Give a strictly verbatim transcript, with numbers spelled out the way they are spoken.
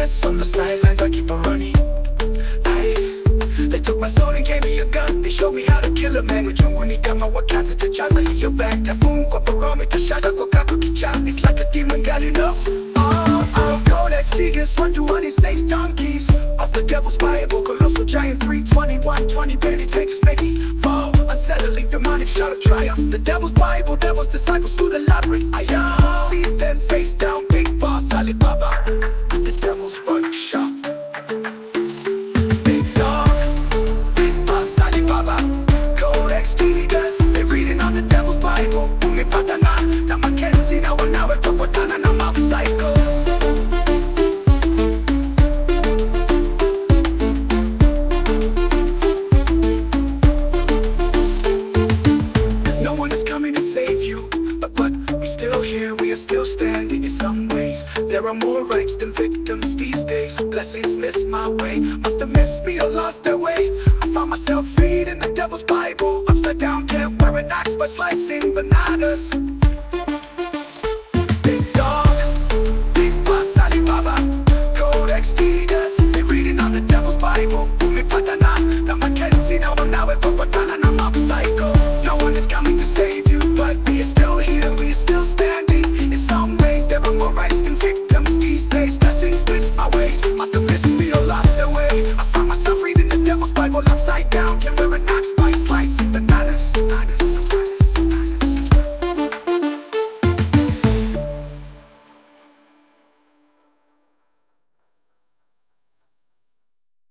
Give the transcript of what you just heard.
stress on the sidelines, I keep on running. Aye. They took my soul and gave me a gun. They showed me how to kill a man. Uchungu ni kama wakati tachaza hiyo bag. Tafungwa parome tashada kwa kako kicha. It's like a demon girl, you know. Oh, oh, Codex Tigers, one to one, it says donkeys. Off the devil's Bible, colossal giant three twenty-one twenty, penny takes maybe fall. Unsettling, demonic shout of triumph. The devil's Bible, devil's disciples through the labyrinth. I see them face down, big boss Alibaba. The devil's workshop. Big dog, big boss Alibaba. Codex Tigers, they reading on the devil's Bible. Umepata na, na Mackenzie na wanawe papatana na mob cycle. Still standing in some ways. There are more rights than victims these days. Blessings miss my way. Must have missed me or lost their way. I found myself reading the devil's Bible. Upside down, can't wear an axe by slicing bananas.